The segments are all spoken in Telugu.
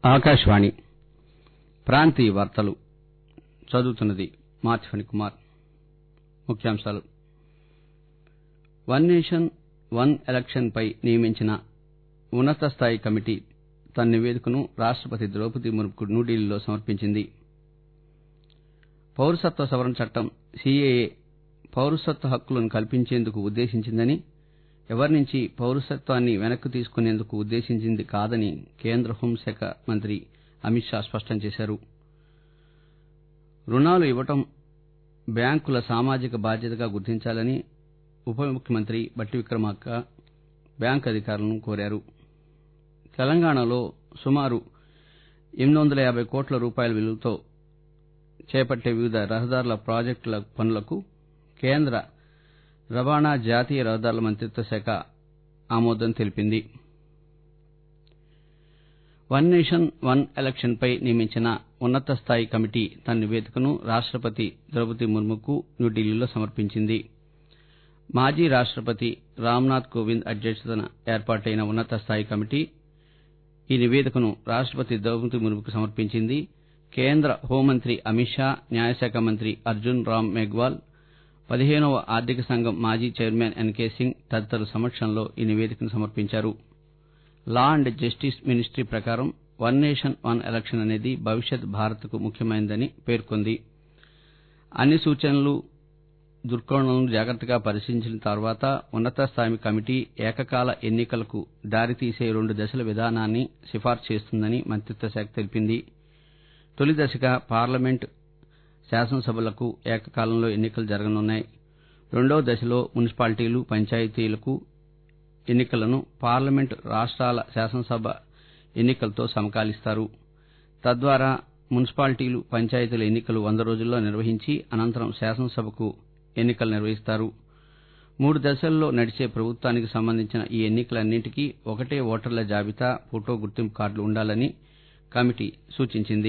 ఆకాశవాణి ప్రాంతీయ వార్తలు చదువుతున్నది మార్చి కుమార్. ముఖ్యాంశాలు. వన్ నేషన్ వన్ ఎలక్షన్ పై నియమించిన ఉన్నత స్థాయి కమిటీ తన నివేదికను రాష్టపతి ద్రౌపది ముర్ముకు న్యూఢిల్లీలో సమర్పించింది. పౌరసత్వ సవరణ చట్టం సీఏఏ పౌరసత్వ హక్కులను కల్పించేందుకు ఉద్దేశించిందని, ఎవరి నుంచి పౌరసత్వాన్ని వెనక్కి తీసుకునేందుకు ఉద్దేశించింది కాదని కేంద్ర హోంశాఖ మంత్రి అమిత్ షా స్పష్టం చేశారు. రుణాలు ఇవ్వడం బ్యాంకుల సామాజిక బాధ్యతగా గుర్తించాలని ఉప ముఖ్యమంత్రి బట్టి విక్రమార్క బ్యాంకు అధికారులను కోరారు. తెలంగాణలో సుమారు 850 కోట్ల రూపాయల విలువతో చేపట్టే వివిధ రహదారుల ప్రాజెక్టుల పనులకు కేంద్ర రవాణా, జాతీయ రహదారుల మంత్రిత్వ శాఖ ఆమోదం తెలిపింది. వన్ నేషన్ వన్ ఎలక్షన్ పై నియమించిన ఉన్నత స్థాయి కమిటీ తన నివేదికను రాష్టపతి ద్రౌపది ముర్ముకు న్యూఢిల్లీలో సమర్పించింది. మాజీ రాష్టపతి రామ్నాథ్ కోవింద్ అధ్యక్షతన ఏర్పాటైన ఉన్నత స్థాయి కమిటీ ఈ నివేదికను రాష్టపతి ద్రౌపది ముర్ముకు సమర్పించింది. కేంద్ర హోంమంత్రి అమిత్ షా, న్యాయశాఖ మంత్రి అర్జున్ రామ్ మేఘ్వాల్, 15వ ఆర్థిక సంఘం మాజీ చైర్మన్ ఎన్కే సింగ్ తదితరుల సమక్షంలో ఈ నివేదికను సమర్పించారు. లా అండ్ జస్టిస్ మినిస్ట్రీ ప్రకారం వన్ నేషన్ వన్ ఎలక్షన్ అనేది భవిష్యత్ భారత్కు ముఖ్యమైనదని పేర్కొంది. అన్ని సూచనలు, దృక్కోణాలను జాగ్రత్తగా పరిశీలించిన తర్వాత ఉన్నత స్థాయి కమిటీ ఏకకాల ఎన్నికలకు దారితీసే 2 దశల విధానాన్ని సిఫార్సు చేస్తుందని మంత్రిత్వ శాఖ తెలిపింది. తొలి దశగా పార్లమెంటు, శాసనసభలకు ఏకకాలంలో ఎన్నికలు జరగనున్నాయి. రెండవ దశలో మున్సిపాలిటీలు, పంచాయతీలకు ఎన్నికలను పార్లమెంటు, రాష్ట్రాల శాసనసభ ఎన్నికలతో సమకాలిస్తారు. తద్వారా మున్సిపాలిటీలు, పంచాయతీల ఎన్నికలు 100 రోజుల్లో నిర్వహించి అనంతరం శాసనసభకు ఎన్నికలు నిర్వహిస్తారు. 3 దశల్లో నడిచే ప్రభుత్వానికి సంబంధించిన ఈ ఎన్నికలన్నింటికీ ఒకటే ఓటర్ల జాబితా, ఫోటో గుర్తింపు కార్డులు ఉండాలని కమిటీ సూచించింది.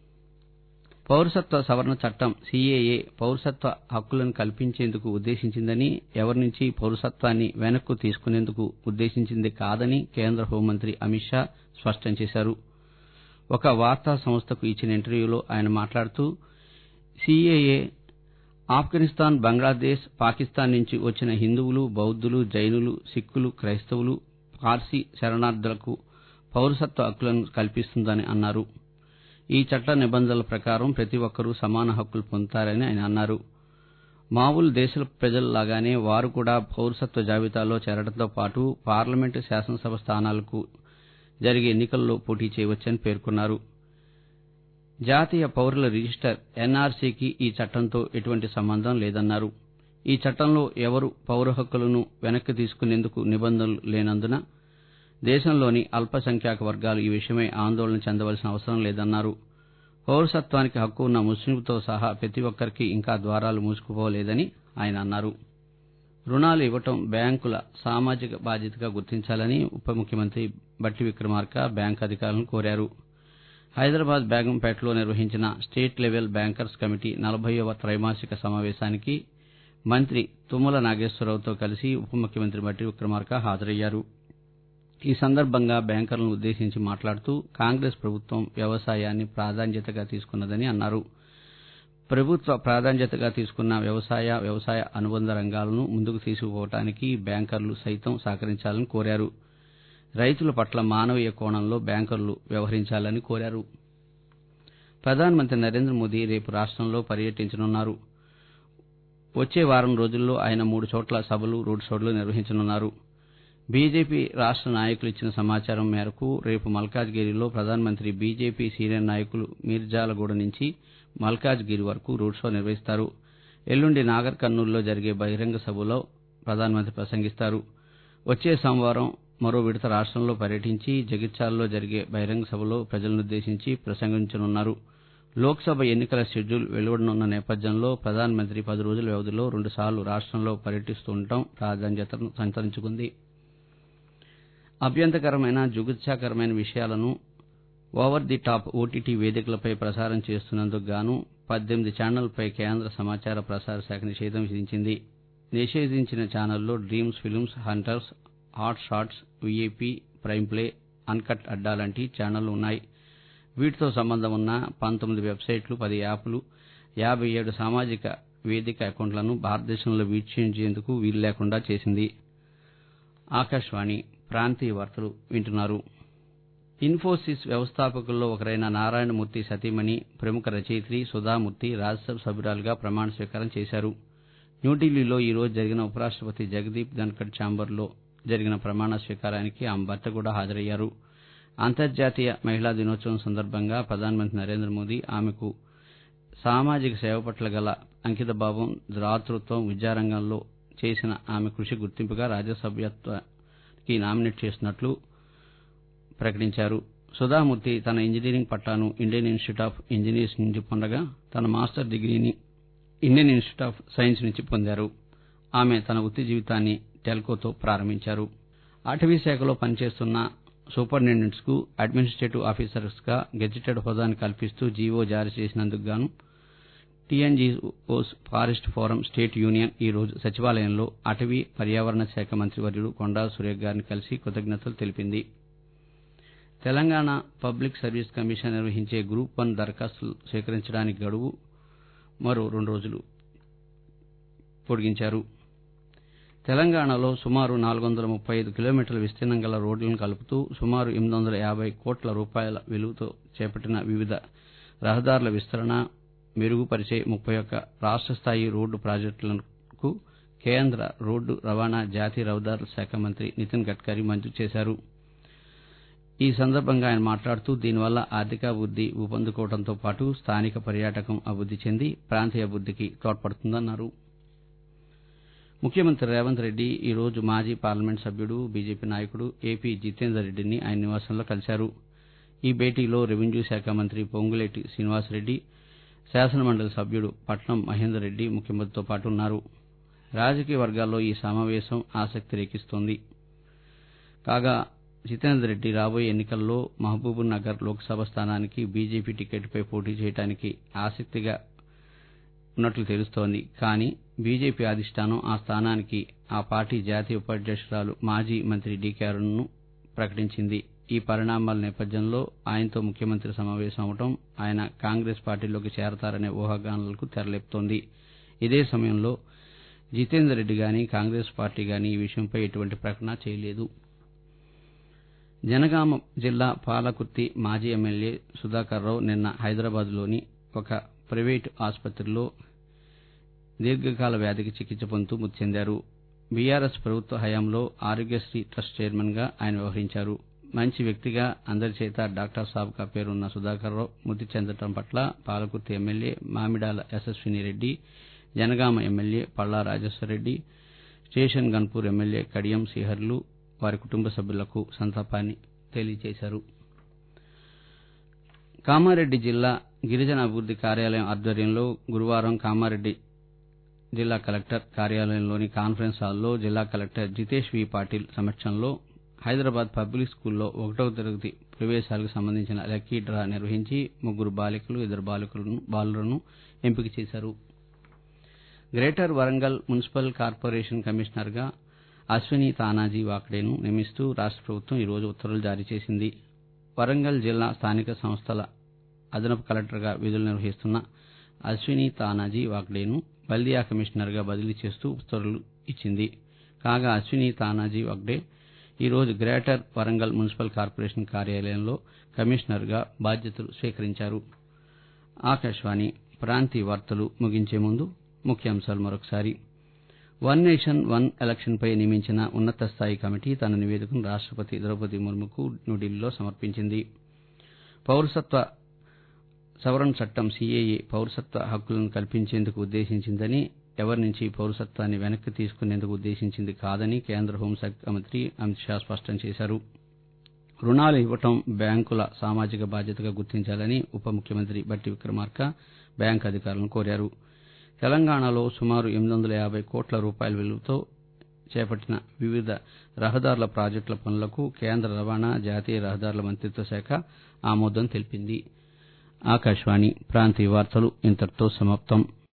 పౌరసత్వ సవరణ చట్టం సీఏఏ పౌరసత్వ హక్కులను కల్పించేందుకు ఉద్దేశించిందని, ఎవరి నుంచి పౌరసత్వాన్ని వెనక్కు తీసుకునేందుకు ఉద్దేశించింది కాదని కేంద్ర హోంమంత్రి అమిత్ షా స్పష్టం చేశారు. ఒక వార్తా సంస్థకు ఇచ్చిన ఇంటర్వ్యూలో ఆయన మాట్లాడుతూ, సీఏఏ ఆఫ్ఘనిస్తాన్, బంగ్లాదేశ్, పాకిస్తాన్ నుంచి వచ్చిన హిందువులు, బౌద్ధులు, జైనులు, సిక్కులు, క్రైస్తవులు, పార్సీ శరణార్థులకు పౌరసత్వ హక్కులను కల్పిస్తుందని అన్నారు. ఈ చట్ట నిబంధనల ప్రకారం ప్రతి ఒక్కరూ సమాన హక్కులు పొందుతారని ఆయన అన్నారు. మామూలు దేశాల ప్రజలలాగానే వారు కూడా పౌరసత్వ జాబితాలో చేరడంతో పాటు పార్లమెంటు, శాసనసభ స్థానాలకు జరిగే ఎన్నికల్లో పోటీ చేయవచ్చని పేర్కొన్నారు. జాతీయ పౌరుల రిజిస్టర్ ఎన్ఆర్సీకి ఈ చట్టంతో ఎటువంటి సంబంధం లేదన్నారు. ఈ చట్టంలో ఎవరు పౌర హక్కులను వెనక్కి తీసుకునేందుకు నిబంధనలు లేనందున దేశంలోని అల్పసంఖ్యాక వర్గాలు ఈ విషయమై ఆందోళన చెందవలసిన అవసరం లేదన్నారు. పౌరసత్వానికి హక్కు ఉన్న ముస్లింలతో సహా ప్రతి ఒక్కరికి ఇంకా ద్వారాలు మూసుకుపోలేదని ఆయన అన్నారు. రుణాలు ఇవ్వడం బ్యాంకుల సామాజిక బాధ్యతగా గుర్తించాలని ఉప ముఖ్యమంత్రి బట్టి విక్రమార్క బ్యాంకు అధికారులను కోరారు. హైదరాబాద్ బేగంపేటలో నిర్వహించిన స్టేట్ లెవెల్ బ్యాంకర్స్ కమిటీ 40వ త్రైమాసిక సమావేశానికి మంత్రి తుమ్మల నాగేశ్వరరావుతో కలిసి ఉప ముఖ్యమంత్రి బట్టి విక్రమార్క హాజరయ్యారు. ఈ సందర్భంగా బ్యాంకర్లను ఉద్దేశించి మాట్లాడుతూ, కాంగ్రెస్ ప్రభుత్వం వ్యవసాయాన్ని ప్రాధాన్యతగా తీసుకున్నదని అన్నారు. ప్రభుత్వ ప్రాధాన్యతగా తీసుకున్న వ్యవసాయ అనుబంధ రంగాలను ముందుకు తీసుకుపోవడానికి బ్యాంకర్లు సైతం సహకరించాలని కోరారు. రైతుల పట్ల మానవీయ కోణంలో బ్యాంకర్లు వ్యవహరించాలని కోరారు. ప్రధానమంత్రి నరేంద్ర మోదీ రేపు రాష్టంలో పర్యటించనున్నారు. వచ్చే వారం రోజుల్లో ఆయన 3 చోట్ల సభలు, రోడ్ షోలు నిర్వహించనున్నారు. బీజేపీ రాష్ట్ర నాయకులు ఇచ్చిన సమాచారం మేరకు రేపు మల్కాజ్గిరిలో ప్రధానమంత్రి బీజేపీ సీనియర్ నాయకులు మీర్జాలగూడ నుంచి మల్కాజ్గిరి వరకు రోడ్ షో నిర్వహిస్తారు. ఎల్లుండి నాగర్ కర్నూలులో జరిగే బహిరంగ సభలో ప్రధానమంత్రి ప్రసంగిస్తారు. వచ్చే సోమవారం మరో విడత రాష్టంలో పర్యటించి జగిత్యాలలో జరిగే బహిరంగ సభలో ప్రజలనుద్దేశించి ప్రసంగించనున్నారు. లోక్సభ ఎన్నికల షెడ్యూల్ వెలువడనున్న నేపథ్యంలో ప్రధానమంత్రి 10 రోజుల వ్యవధిలో 2 సార్లు రాష్టంలో పర్యటిస్తుండటం ప్రాధాన్యతను సంతరించుకుంది. అభ్యంతరకరమైన, జుగుప్సాకరమైన విషయాలను ఓవర్ ది టాప్ ఓటీటీ వేదికలపై ప్రసారం చేస్తున్నందుకు గాను 18 ఛానళ్లపై కేంద్ర సమాచార ప్రసార శాఖ నిషేధం విధించింది. నిషేధించిన ఛానళ్లలో dreams films, hunters, hot shots, VIP, prime play, uncut Adda లాంటి ఛానళ్లు ఉన్నాయి. వీటితో సంబంధం ఉన్న 19 వెబ్సైట్లు, 10 యాప్లు, 57 సామాజిక వేదిక అకౌంట్లను భారతదేశంలో వీక్షించేందుకు వీలు లేకుండా చేసింది. ఆకాశవాణి ప్రాంతీయ వార్తలు వింటున్నారు. ఇన్ఫోసిస్ వ్యవస్థాపకుల్లో ఒకరైన నారాయణమూర్తి సతీమణి, ప్రముఖ రచయిత్రి సుధామూర్తి రాజ్యసభ సభ్యురాలుగా ప్రమాణ స్వీకారం చేశారు. న్యూఢిల్లీలో ఈ రోజు జరిగిన ఉపరాష్టపతి జగదీప్ ధన్కర్ ఛాంబర్లో జరిగిన ప్రమాణ స్వీకారానికి ఆమె భర్త కూడా హాజరయ్యారు. అంతర్జాతీయ మహిళా దినోత్సవం సందర్భంగా ప్రధానమంత్రి నరేంద్ర మోదీ ఆమెకు సామాజిక సేవ పట్ల గల అంకితభావం, దాతృత్వం, విద్యారంగంలో చేసిన ఆమె కృషి గుర్తింపుగా రాజ్యసభ్యత్వానికి నామినేట్ చేస్తున్నట్లు ప్రకటించారు. సుధామూర్తి తన ఇంజనీరింగ్ పట్టాను ఇండియన్ ఇన్స్టిట్యూట్ ఆఫ్ ఇంజనీర్స్ నుంచి పొందగా, తన మాస్టర్ డిగ్రీని ఇండియన్ ఇన్స్టిట్యూట్ ఆఫ్ సైన్స్ నుంచి పొందారు. ఆమె తన వృత్తి జీవితాన్ని టెల్కోతో ప్రారంభించారు. అటవీ శాఖలో పనిచేస్తున్న సూపరింటెండెంట్స్కు అడ్మినిస్ట్రేటివ్ ఆఫీసర్స్గా గెజిటెడ్ హోదాను కల్పిస్తూ జీవో జారీ చేసినందుకు గాను TNGOs forest forum state union ఈ రోజు సచివాలయంలో అటవీ పర్యావరణ శాఖ మంత్రివర్యుడు కొండా సురేఖ గారిని కలిసి కృతజ్ఞతలు తెలిపింది. తెలంగాణ పబ్లిక్ సర్వీస్ కమిషన్ నిర్వహించే గ్రూప్ 1 దరఖాస్తులు స్వీకరించడానికి గడువు మరో 2 రోజులు పొడిగించారు. తెలంగాణలో సుమారు 435 కిలోమీటర్ల విస్తీర్ణం గల రోడ్లను కలుపుతూ సుమారు 850 కోట్ల రూపాయల విలువతో చేపట్టిన వివిధ రహదారుల విస్తరణ, మెరుగుపరిచే 31 రాష్ట్ర స్థాయి రోడ్డు ప్రాజెక్టులకు కేంద్ర రోడ్డు రవాణా, జాతీయ రహదారుల శాఖ మంత్రి నితిన్ గడ్కరీ మంజూరు చేశారు. ఈ సందర్భంగా ఆయన మాట్లాడుతూ దీనివల్ల ఆర్థికాభివృద్ది ఊపందుకోవడంతో పాటు స్థానిక పర్యాటకం అభివృద్ది చెంది ప్రాంతీయ అభివృద్దికి తోడ్పడుతుందన్నారు. ముఖ్యమంత్రి రేవంత్ రెడ్డి ఈ రోజు మాజీ పార్లమెంట్ సభ్యుడు, బీజేపీ నాయకుడు ఏపీ జితేందర్ రెడ్డిని ఆయన నివాసంలో కలిశారు. ఈ భేటీలో రెవెన్యూ శాఖ మంత్రి పొంగులేటి శ్రీనివాసరెడ్డి, శాసనమండలి సభ్యుడు పట్నం మహేందర్ రెడ్డి ముఖ్యమంత్రితో పాటు ఉన్నారు. రాజకీయ వర్గాల్లో ఈ సమావేశం ఆసక్తి రేకిస్తోంది. కాగా జితేందర్ రెడ్డి రాబోయే ఎన్నికల్లో మహబూబ్ నగర్ లోక్సభ స్థానానికి బీజేపీ టికెట్పై పోటీ చేయడానికి ఆసక్తిగా ఉన్నట్లు తెలుస్తోంది. కానీ బీజేపీ అధిష్టానం ఆ స్థానానికి ఆ పార్టీ జాతీయ ఉపాధ్యక్షురాలు మాజీ మంత్రి డీకే అరుణ్ను ప్రకటించింది. ఈ పరిణామాల నేపథ్యంలో ఆయనతో ముఖ్యమంత్రి సమావేశం అవడం ఆయన కాంగ్రెస్ పార్టీలోకి చేరతారనే ఊహాగానాలకు తెరలేపుతోంది. ఇదే సమయంలో జితేందర్ రెడ్డి గానీ, కాంగ్రెస్ పార్టీ గానీ ఈ విషయంపై ఎటువంటి ప్రకటన చేయలేదు. జనగామ జిల్లా పాలకుర్తి మాజీ ఎమ్మెల్యే సుధాకర్ రావు నిన్న హైదరాబాద్లోని ఒక ప్రైవేటు ఆసుపత్రిలో దీర్ఘకాల వ్యాధికి చికిత్స పొందుతూ మృతి చెందారు. బీఆర్ఎస్ ప్రభుత్వ హయాంలో ఆరోగ్యశ్రీ ట్రస్ట్ చైర్మన్గా ఆయన వ్యవహరించారు. మంచి వ్యక్తిగా అందరి చేత డాక్టర్ సాబ్గా పేరున్న సుధాకర్ రావు మృతి చెందడం పట్ల Palakurthi MLA Mamidala Yashaswini Reddy, Jangaon MLA Palla Rajeshwara Reddy, station Ghanpur MLA Kadiyam శ్రీహరులు వారి కుటుంబ సభ్యులకు సంతాపాన్ని తెలియజేశారు. కామారెడ్డి జిల్లా గిరిజన అభివృద్ది కార్యాలయం ఆధ్వర్యంలో గురువారం కామారెడ్డి జిల్లా కలెక్టర్ కార్యాలయంలోని కాన్ఫరెన్స్ హాల్లో జిల్లా కలెక్టర్ జితేష్ వి పాటిల్ సమక్షంలో హైదరాబాద్ పబ్లిక్ స్కూల్లో 1వ తరగతి ప్రవేశాలకు సంబంధించిన లక్కీ డ్రా నిర్వహించి 3 బాలికలు, 2 బాలులను ఎంపిక చేశారు. గ్రేటర్ వరంగల్ మున్సిపల్ కార్పొరేషన్ కమిషనర్గా అశ్విని తానాజీ వాక్డేను నియమిస్తూ రాష్ట్ర ప్రభుత్వం ఈ రోజు ఉత్తర్వులు జారీ చేసింది. వరంగల్ జిల్లా స్థానిక సంస్థల అదనపు కలెక్టర్గా విధులు నిర్వహిస్తున్న అశ్విని తానాజీ వాక్డేను బల్దియా కమిషనర్గా బదిలీ చేస్తూ ఉత్తర్వులు ఇచ్చింది. కాగా అశ్విని తానాజీ వాక్డే ఈ రోజు గ్రేటర్ వరంగల్ మున్సిపల్ కార్పొరేషన్ కార్యాలయంలో కమిషనర్గా బాధ్యతలు స్వీకరించారు. ఆకాశవాణి ప్రాంతీయ వార్తలు ముగించే ముందు ముఖ్యాంశాలు మరొకసారి. వన్ నేషన్ వన్ ఎలక్షన్పై నియమించిన ఉన్నత స్థాయి కమిటీ తన నివేదికను రాష్టపతి ద్రౌపది ముర్ముకు న్యూఢిల్లీలో సమర్పించింది. పౌరసత్వ సవరణ చట్టం సీఏఏ పౌరసత్వ హక్కులను కల్పించేందుకు ఉద్దేశించిందని, ఎవరి నుంచి పౌరసత్వాన్ని వెనక్కి తీసుకునేందుకు ఉద్దేశించింది కాదని కేంద్ర హోంశాఖ మంత్రి అమిత్ షా స్పష్టం చేశారు. రుణాలు ఇవ్వటం బ్యాంకుల సామాజిక బాధ్యతగా గుర్తించాలని ఉప ముఖ్యమంత్రి బట్టి విక్రమార్క బ్యాంకు అధికారులను కోరారు. తెలంగాణలో సుమారు 850 కోట్ల రూపాయల విలువతో చేపట్టిన వివిధ రహదారుల ప్రాజెక్టుల పనులకు కేంద్ర రవాణా, జాతీయ రహదారుల మంత్రిత్వ శాఖ ఆమోదం తెలిపింది. ఆకాశవాణి ప్రాంతీయ వార్తలు ఇంతటితో సమాప్తం.